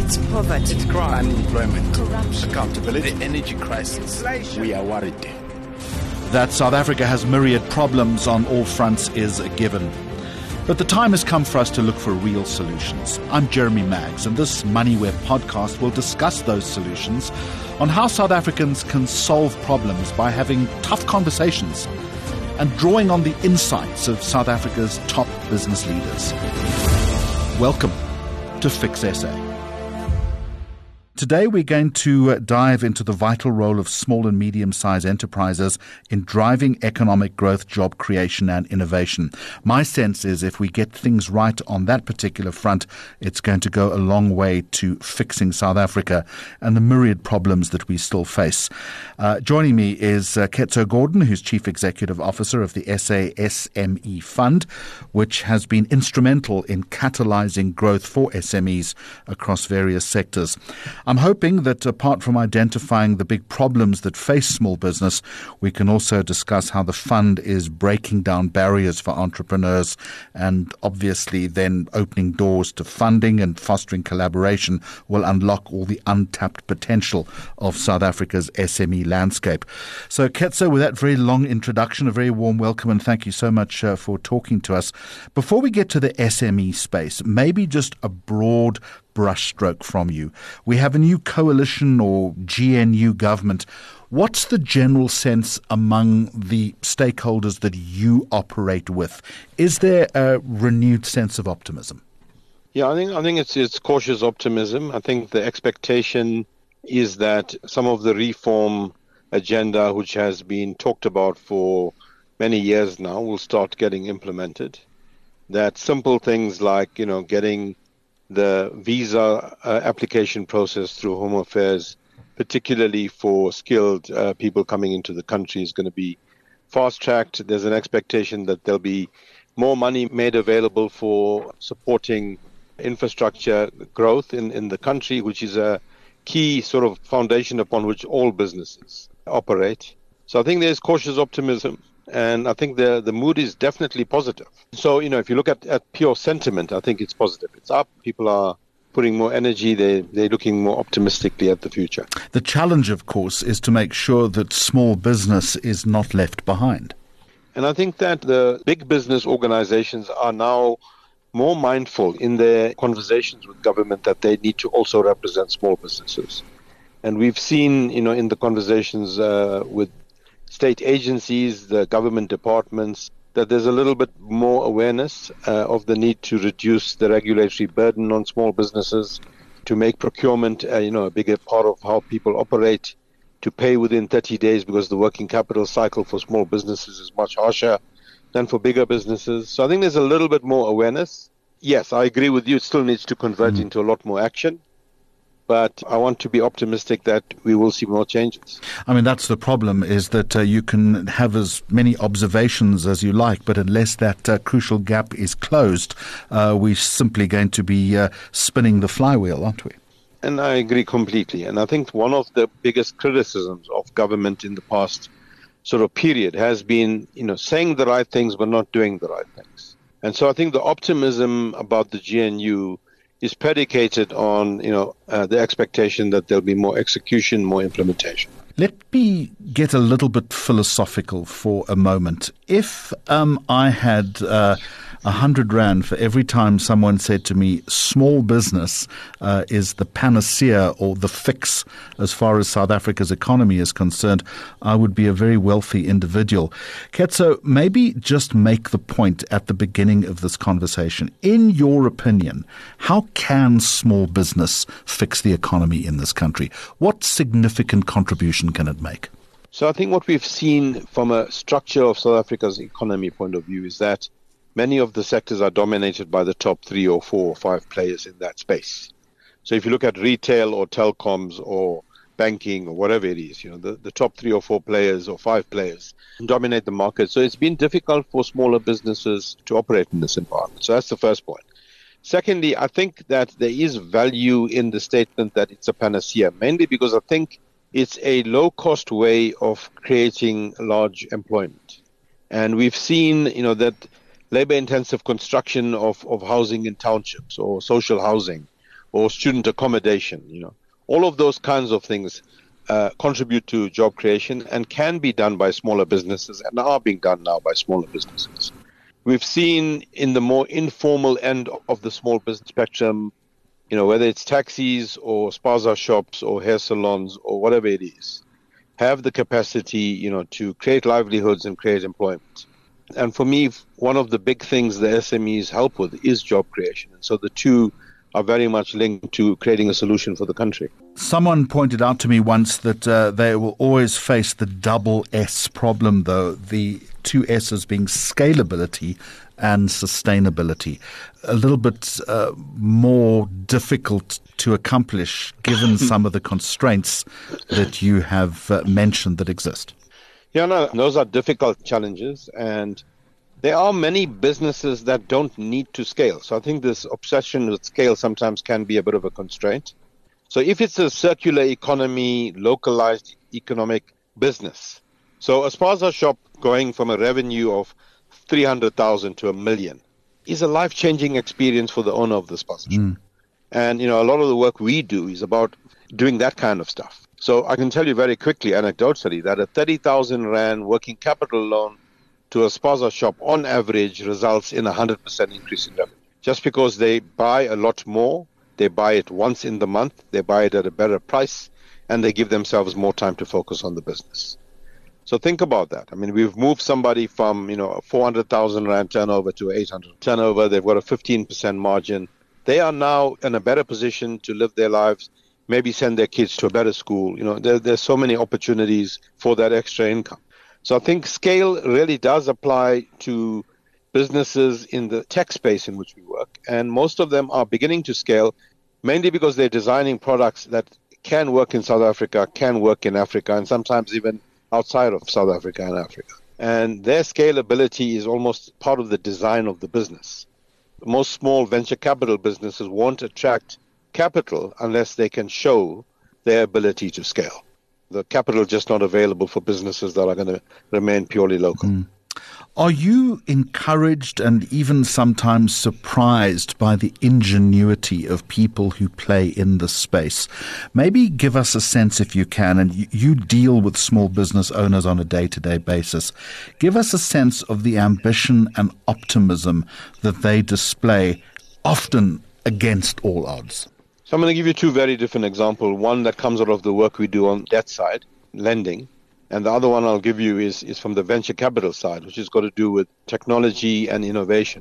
It's poverty. It's crime. Unemployment. Corruption. Accountability. The energy crisis. Inflation. We are worried. That South Africa has myriad problems on all fronts is a given. But the time has come for us to look for real solutions. I'm Jeremy Maggs, and this MoneyWeb podcast will discuss those solutions on how South Africans can solve problems by having tough conversations and drawing on the insights of South Africa's top business leaders. Welcome to Fix SA. Today we're going to dive into the vital role of small and medium-sized enterprises in driving economic growth, job creation and innovation. My sense is if we get things right on that particular front, it's going to go a long way to fixing South Africa and the myriad problems that we still face. Joining me is Ketso Gordon, who's Chief Executive Officer of the SA SME Fund, which has been instrumental in catalyzing growth for SMEs across various sectors. I'm hoping that apart from identifying the big problems that face small business, we can also discuss how the fund is breaking down barriers for entrepreneurs and obviously then opening doors to funding and fostering collaboration will unlock all the untapped potential of South Africa's SME landscape. So Ketso, with that very long introduction, a very warm welcome and thank you so much for talking to us. Before we get to the SME space, maybe just a broad brushstroke from you. We have a new coalition or GNU government. What's the general sense among the stakeholders that you operate with? Is there a renewed sense of optimism? Yeah, I think it's cautious optimism. I think the expectation is that some of the reform agenda, which has been talked about for many years now, will start getting implemented. That simple things like, getting the visa application process through Home Affairs, particularly for skilled people coming into the country, is going to be fast-tracked. There's an expectation that there'll be more money made available for supporting infrastructure growth in the country, which is a key sort of foundation upon which all businesses operate. So I think there's cautious optimism. And I think the mood is definitely positive. So, if you look at pure sentiment, I think it's positive. It's up. People are putting more energy. They're looking more optimistically at the future. The challenge, of course, is to make sure that small business is not left behind. And I think that the big business organizations are now more mindful in their conversations with government that they need to also represent small businesses. And we've seen, in the conversations with state agencies, the government departments, that there's a little bit more awareness of the need to reduce the regulatory burden on small businesses, to make procurement, a bigger part of how people operate, to pay within 30 days because the working capital cycle for small businesses is much harsher than for bigger businesses. So I think there's a little bit more awareness. Yes, I agree with you. It still needs to convert into a lot more action. But I want to be optimistic that we will see more changes. I mean, that's the problem, is that you can have as many observations as you like, but unless that crucial gap is closed, we're simply going to be spinning the flywheel, aren't we? And I agree completely. And I think one of the biggest criticisms of government in the past sort of period has been, saying the right things but not doing the right things. And so I think the optimism about the GNU is predicated on, the expectation that there'll be more execution, more implementation. Let me get a little bit philosophical for a moment. If I had 100 Rand for every time someone said to me, small business is the panacea or the fix as far as South Africa's economy is concerned, I would be a very wealthy individual. Ketso, maybe just make the point at the beginning of this conversation. In your opinion, how can small business fix the economy in this country? What significant contribution can it make? So I think what we've seen from a structure of South Africa's economy point of view is that many of the sectors are dominated by the top 3 or 4 or 5 players in that space. So if you look at retail or telecoms or banking or whatever it is, the top 3 or 4 players or 5 players dominate the market. So it's been difficult for smaller businesses to operate in this environment. So that's the first point. Secondly, I think that there is value in the statement that it's a panacea, mainly because I think it's a low-cost way of creating large employment. And we've seen, that labor-intensive construction of housing in townships or social housing or student accommodation, all of those kinds of things contribute to job creation and can be done by smaller businesses and are being done now by smaller businesses. We've seen in the more informal end of the small business spectrum, whether it's taxis or spaza shops or hair salons or whatever it is, have the capacity, to create livelihoods and create employment. And for me, one of the big things the SMEs help with is job creation. And so the two are very much linked to creating a solution for the country. Someone pointed out to me once that they will always face the double S problem, though, the two S's being scalability and sustainability. A little bit more difficult to accomplish given some of the constraints that you have mentioned that exist. Yeah, no, those are difficult challenges, and there are many businesses that don't need to scale. So I think this obsession with scale sometimes can be a bit of a constraint. So if it's a circular economy, localized economic business, so a spaza shop going from a revenue of 300,000 to 1 million is a life-changing experience for the owner of the spaza shop. And, a lot of the work we do is about doing that kind of stuff. So I can tell you very quickly, anecdotally, that a 30,000 Rand working capital loan to a spaza shop on average results in a 100% increase in revenue. Just because they buy a lot more, they buy it once in the month, they buy it at a better price, and they give themselves more time to focus on the business. So think about that. I mean, we've moved somebody from, a 400,000 Rand turnover to 800 turnover. They've got a 15% margin. They are now in a better position to live their lives, maybe send their kids to a better school. There's so many opportunities for that extra income. So I think scale really does apply to businesses in the tech space in which we work. And most of them are beginning to scale, mainly because they're designing products that can work in South Africa, can work in Africa, and sometimes even outside of South Africa and Africa. And their scalability is almost part of the design of the business. Most small venture capital businesses won't attract capital unless they can show their ability to scale. The capital is just not available for businesses that are going to remain purely local. Are you encouraged and even sometimes surprised by the ingenuity of people who play in the space? Maybe give us a sense, if you can, and you deal with small business owners on a day-to-day basis. Give us a sense of the ambition and optimism that they display, often against all odds. So I'm going to give you two very different examples. One that comes out of the work we do on debt side, lending. And the other one I'll give you is from the venture capital side, which has got to do with technology and innovation,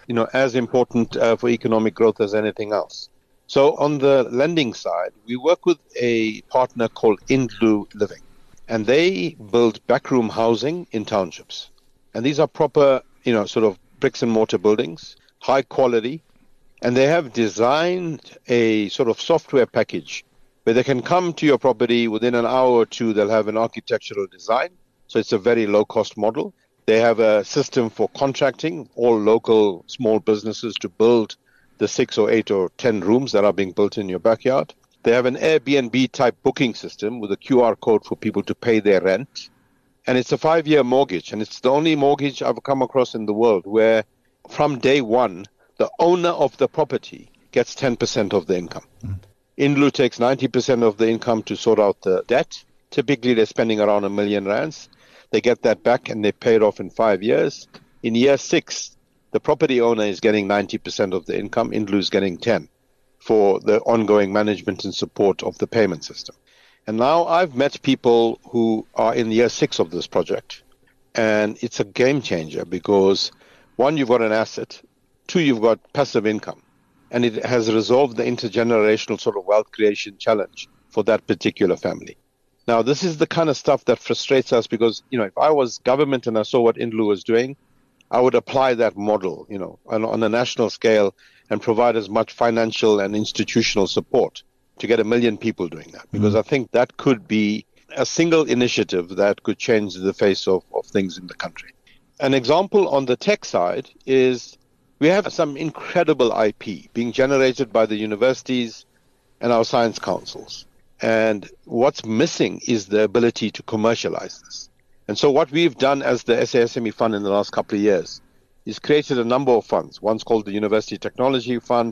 as important for economic growth as anything else. So on the lending side, we work with a partner called Indlu Living, and they build backroom housing in townships. And these are proper, sort of bricks and mortar buildings, high quality, and they have designed a sort of software package where they can come to your property within an hour or two. They'll have an architectural design. So it's a very low-cost model. They have a system for contracting all local small businesses to build the 6 or 8 or 10 rooms that are being built in your backyard. They have an Airbnb-type booking system with a QR code for people to pay their rent. And it's a 5-year mortgage. And it's the only mortgage I've come across in the world where from day one, the owner of the property gets 10% of the income. Indlu takes 90% of the income to sort out the debt. Typically, they're spending around 1 million rands. They get that back and they pay it off in 5 years. In year 6, the property owner is getting 90% of the income. Indlu is getting 10 for the ongoing management and support of the payment system. And now I've met people who are in year 6 of this project. And it's a game changer because, one, you've got an asset. 2, you've got passive income. And it has resolved the intergenerational sort of wealth creation challenge for that particular family. Now, this is the kind of stuff that frustrates us because, if I was government and I saw what Indlu was doing, I would apply that model, on a national scale and provide as much financial and institutional support to get 1 million people doing that. Because I think that could be a single initiative that could change the face of things in the country. An example on the tech side is we have some incredible IP being generated by the universities and our science councils. And what's missing is the ability to commercialize this. And so what we've done as the SASME Fund in the last couple of years is created a number of funds. One's called the University Technology Fund,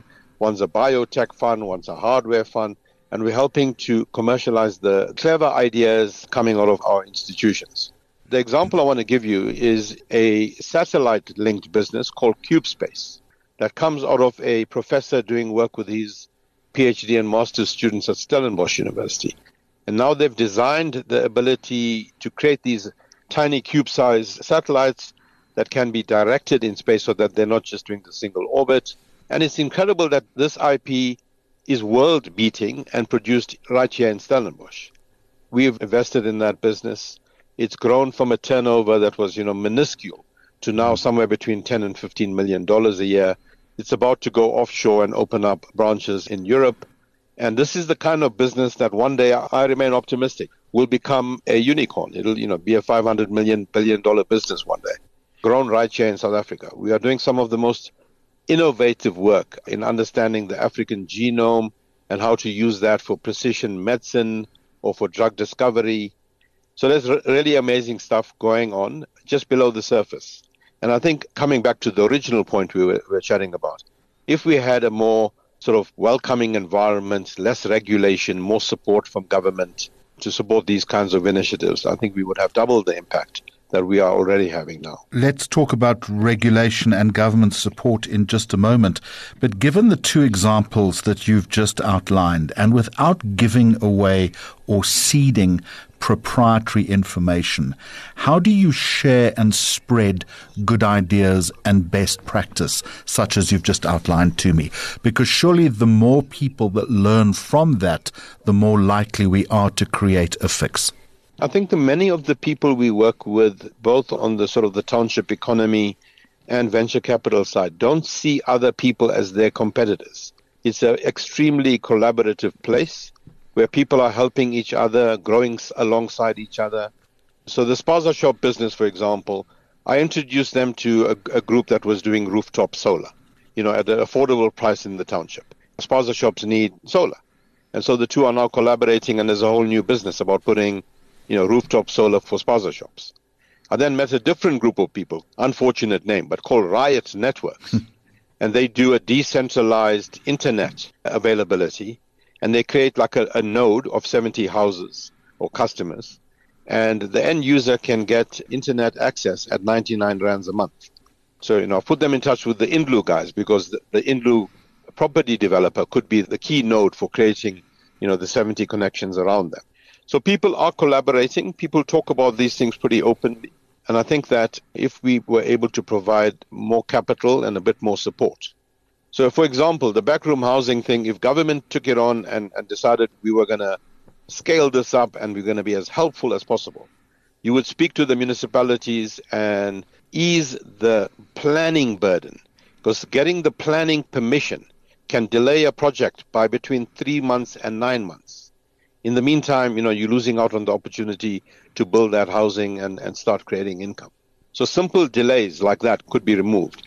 One's a biotech fund, one's a hardware fund, and we're helping to commercialize the clever ideas coming out of our institutions. The example I want to give you is a satellite-linked business called CubeSpace that comes out of a professor doing work with his PhD and master's students at Stellenbosch University. And now they've designed the ability to create these tiny cube-sized satellites that can be directed in space so that they're not just doing the single orbit. And it's incredible that this IP is world-beating and produced right here in Stellenbosch. We've invested in that business. It's grown from a turnover that was, minuscule to now somewhere between $10 and $15 million a year. It's about to go offshore and open up branches in Europe. And this is the kind of business that one day, I remain optimistic, will become a unicorn. It'll, be a $500 billion business one day, grown right here in South Africa. We are doing some of the most innovative work in understanding the African genome and how to use that for precision medicine or for drug discovery. So there's really amazing stuff going on just below the surface. And I think coming back to the original point we were chatting about, if we had a more sort of welcoming environment, less regulation, more support from government to support these kinds of initiatives, I think we would have doubled the impact that we are already having now. Let's talk about regulation and government support in just a moment. But given the two examples that you've just outlined, and without giving away or ceding proprietary information, how do you share and spread good ideas and best practice, such as you've just outlined to me? Because surely the more people that learn from that, the more likely we are to create a fix. I think many of the people we work with, both on the sort of the township economy and venture capital side, don't see other people as their competitors. It's an extremely collaborative place where people are helping each other, growing alongside each other. So the Spaza Shop business, for example, I introduced them to a group that was doing rooftop solar, at an affordable price in the township. Spaza Shops need solar. And so the two are now collaborating, and there's a whole new business about putting rooftop solar for Spaza Shops. I then met a different group of people, unfortunate name, but called Riot Networks. And they do a decentralized internet availability. And they create like a node of 70 houses or customers. And the end user can get internet access at 99 rands a month. So, I put them in touch with the Inlu guys, because the Inlu property developer could be the key node for creating, the 70 connections around them. So people are collaborating. People talk about these things pretty openly. And I think that if we were able to provide more capital and a bit more support. So, for example, the backroom housing thing, if government took it on and decided we were going to scale this up and we're going to be as helpful as possible, you would speak to the municipalities and ease the planning burden. Because getting the planning permission can delay a project by between 3 months and 9 months. In the meantime, you're losing out on the opportunity to build that housing and start creating income. So simple delays like that could be removed.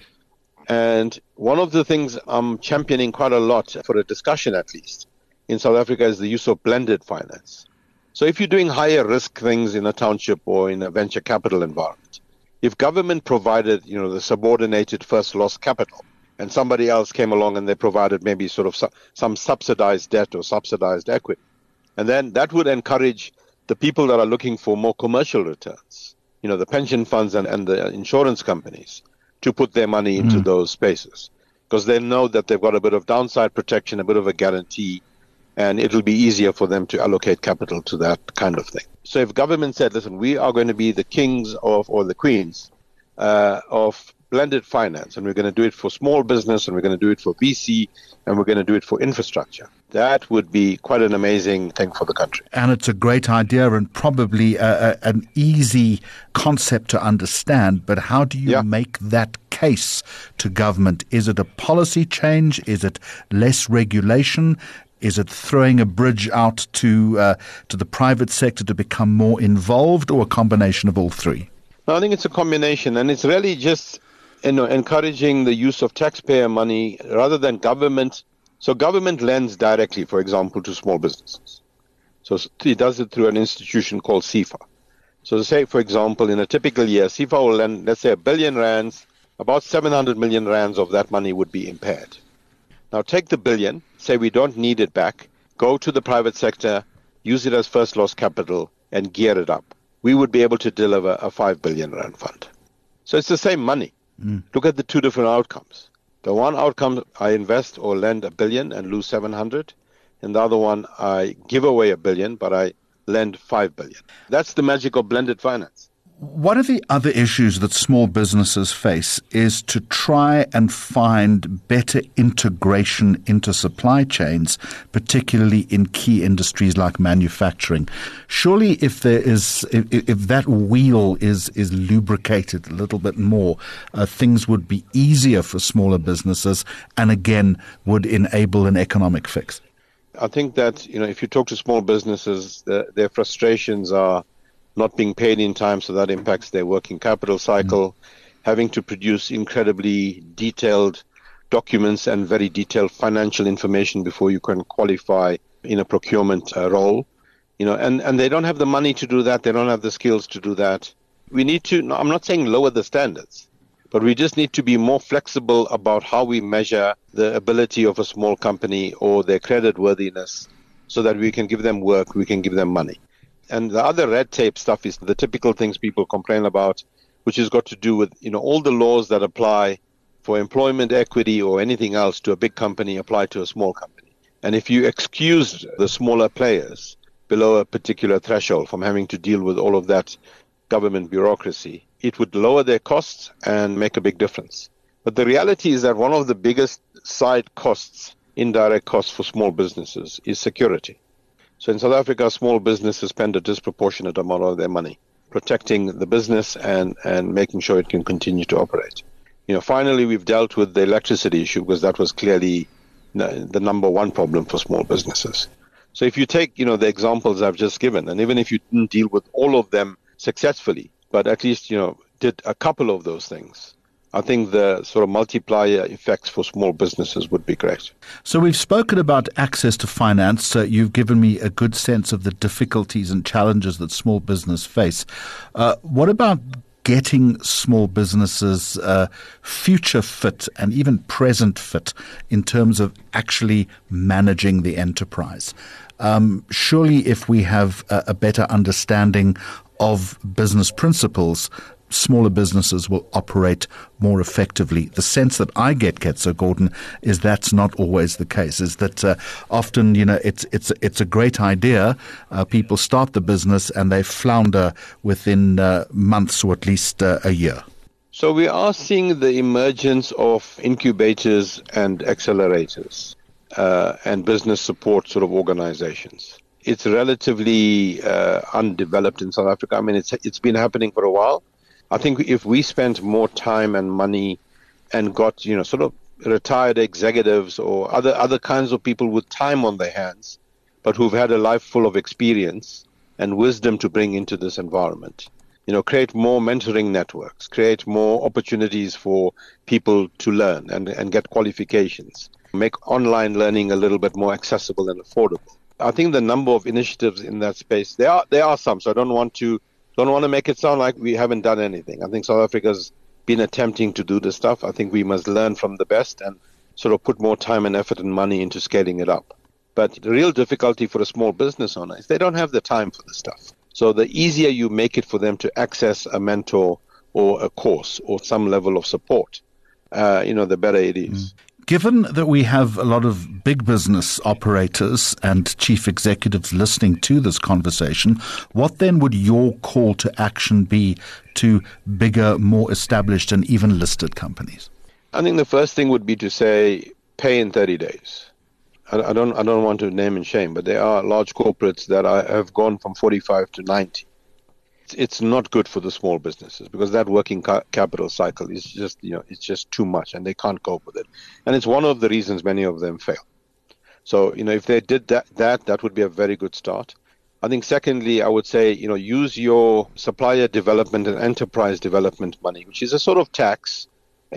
And one of the things I'm championing quite a lot, for a discussion at least, in South Africa is the use of blended finance. So if you're doing higher risk things in a township or in a venture capital environment, if government provided, the subordinated first loss capital, and somebody else came along and they provided maybe sort of some subsidized debt or subsidized equity, and then that would encourage the people that are looking for more commercial returns, the pension funds and the insurance companies, to put their money into those spaces, because they know that they've got a bit of downside protection, a bit of a guarantee, and it'll be easier for them to allocate capital to that kind of thing. So if government said, listen, we are going to be the kings or the queens of blended finance, and we're going to do it for small business, and we're going to do it for VC, and we're going to do it for infrastructure, that would be quite an amazing thing for the country. And it's a great idea and probably an easy concept to understand, but how do you make that case to government? Is it a policy change? Is it less regulation? Is it throwing a bridge out to the private sector to become more involved, or a combination of all three? No, I think it's a combination, and it's really just encouraging the use of taxpayer money rather than government. So government lends directly, for example, to small businesses. So it does it through an institution called SEFA. So say, for example, in a typical year, SEFA will lend, let's say, R1 billion, about 700 million rands of that money would be impaired. Now take the billion, say we don't need it back, go to the private sector, use it as first loss capital and gear it up. We would be able to deliver a 5 billion rand fund. So it's the same money. Look at the two different outcomes. The one outcome, I invest or lend 1 billion and lose 700. And the other one, I give away 1 billion, but I lend 5 billion. That's the magic of blended finance. One of the other issues that small businesses face is to try and find better integration into supply chains, particularly in key industries like manufacturing. Surely if that wheel is lubricated a little bit more, things would be easier for smaller businesses and again would enable an economic fix. I think that, if you talk to small businesses, their frustrations are not being paid in time, so that impacts their working capital cycle, having to produce incredibly detailed documents and very detailed financial information before you can qualify in a procurement role. And they don't have the money to do that. They don't have the skills to do that. We need to, I'm not saying lower the standards, but we just need to be more flexible about how we measure the ability of a small company or their credit worthiness so that we can give them work, we can give them money. And the other red tape stuff is the typical things people complain about, which has got to do with, all the laws that apply for employment equity or anything else to a big company apply to a small company. And if you excuse the smaller players below a particular threshold from having to deal with all of that government bureaucracy, it would lower their costs and make a big difference. But the reality is that one of the biggest side costs, indirect costs for small businesses is security. So in South Africa, small businesses spend a disproportionate amount of their money protecting the business and making sure it can continue to operate. Finally, we've dealt with the electricity issue because that was clearly the number one problem for small businesses. So if you take, the examples I've just given, and even if you didn't deal with all of them successfully, but at least, did a couple of those things, I think the sort of multiplier effects for small businesses would be great. So we've spoken about access to finance. You've given me a good sense of the difficulties and challenges that small business face. What about getting small businesses future fit and even present fit in terms of actually managing the enterprise? Surely if we have a better understanding of business principles, smaller businesses will operate more effectively. The sense that I get, Ketso Gordon, is that's not always the case, is that often, it's a great idea. People start the business and they flounder within months or at least a year. So we are seeing the emergence of incubators and accelerators and business support sort of organizations. It's relatively undeveloped in South Africa. I mean, it's been happening for a while. I think if we spent more time and money and got, sort of retired executives or other kinds of people with time on their hands, but who've had a life full of experience and wisdom to bring into this environment, create more mentoring networks, create more opportunities for people to learn and get qualifications, make online learning a little bit more accessible and affordable. I think the number of initiatives in that space, there are some, so I don't want to make it sound like we haven't done anything. I think South Africa's been attempting to do this stuff. I think we must learn from the best and sort of put more time and effort and money into scaling it up. But the real difficulty for a small business owner is they don't have the time for this stuff. So the easier you make it for them to access a mentor or a course or some level of support, the better it is. Given that we have a lot of big business operators and chief executives listening to this conversation, what then would your call to action be to bigger, more established and even listed companies? I think the first thing would be to say, pay in 30 days. I don't want to name and shame, but there are large corporates that have gone from 45 to 90. It's not good for the small businesses because that working capital cycle is just, it's just too much and they can't cope with it. And it's one of the reasons many of them fail. So, if they did that would be a very good start. I think secondly, I would say, use your supplier development and enterprise development money, which is a sort of tax,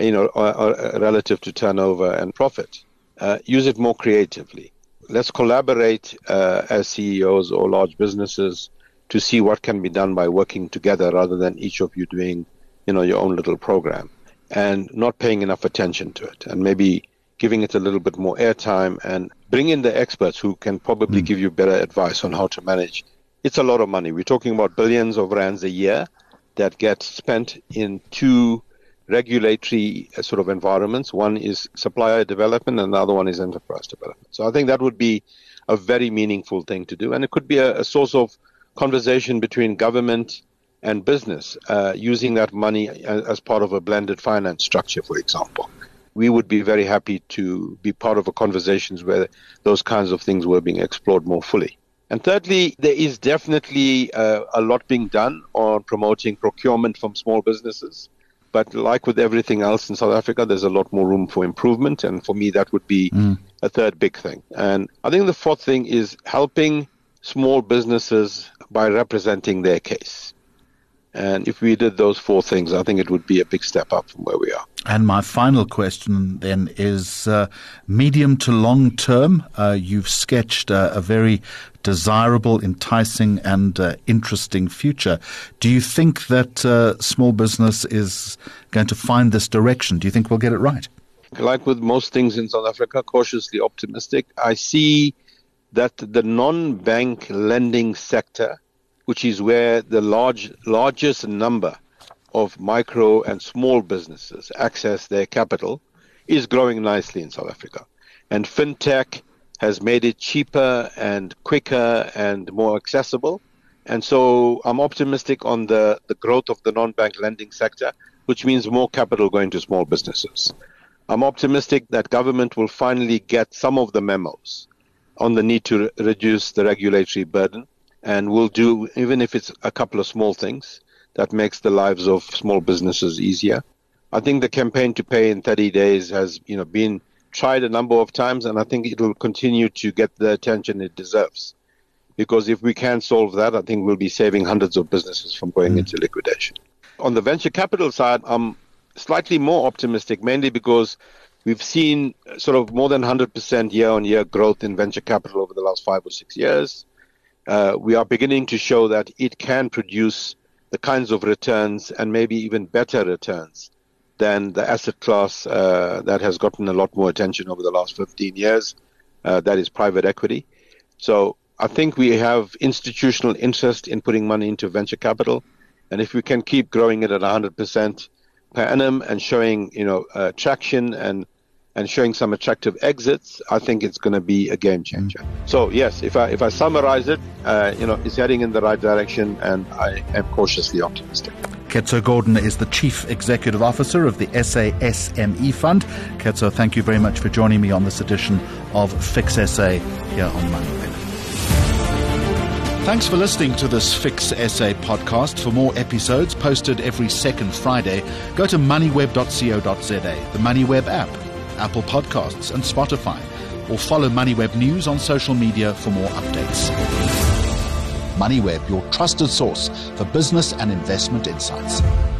relative to turnover and profit. Use it more creatively. Let's collaborate as CEOs or large businesses to see what can be done by working together rather than each of you doing, your own little program and not paying enough attention to it and maybe giving it a little bit more airtime, and bring in the experts who can probably give you better advice on how to manage. It's a lot of money. We're talking about billions of rands a year that get spent in two regulatory sort of environments. One is supplier development and the other one is enterprise development. So I think that would be a very meaningful thing to do. And it could be a source of conversation between government and business, using that money as part of a blended finance structure, for example. We would be very happy to be part of a conversations where those kinds of things were being explored more fully. And thirdly, there is definitely a lot being done on promoting procurement from small businesses. But like with everything else in South Africa, there's a lot more room for improvement. And for me, that would be a third big thing. And I think the fourth thing is helping small businesses by representing their case. And if we did those four things, I think it would be a big step up from where we are. And my final question then is medium to long term. You've sketched a very desirable, enticing and interesting future. Do you think that small business is going to find this direction? Do you think we'll get it right? Like with most things in South Africa, cautiously optimistic. I see that the non-bank lending sector, which is where the largest number of micro and small businesses access their capital, is growing nicely in South Africa. And fintech has made it cheaper and quicker and more accessible. And so I'm optimistic on the growth of the non-bank lending sector, which means more capital going to small businesses. I'm optimistic that government will finally get some of the memos on the need to reduce the regulatory burden, and will do, even if it's a couple of small things, that makes the lives of small businesses easier. I think the campaign to pay in 30 days has been tried a number of times, and I think it will continue to get the attention it deserves. Because if we can solve that, I think we'll be saving hundreds of businesses from going into liquidation. On the venture capital side, I'm slightly more optimistic, mainly because we've seen sort of more than 100% year-on-year growth in venture capital over the last 5 or 6 years. We are beginning to show that it can produce the kinds of returns and maybe even better returns than the asset class that has gotten a lot more attention over the last 15 years, that is private equity. So I think we have institutional interest in putting money into venture capital. And if we can keep growing it at 100% per annum and showing, traction and showing some attractive exits, I think it's going to be a game changer. So yes, if I summarize it, it's heading in the right direction, and I am cautiously optimistic. Ketso Gordon is the Chief Executive Officer of the SA SME Fund. Ketso, thank you very much for joining me on this edition of Fix SA here on MoneyWeb. Thanks for listening to this Fix SA podcast. For more episodes posted every second Friday, go to moneyweb.co.za, the MoneyWeb app, Apple Podcasts and Spotify, or follow MoneyWeb News on social media for more updates. MoneyWeb, your trusted source for business and investment insights.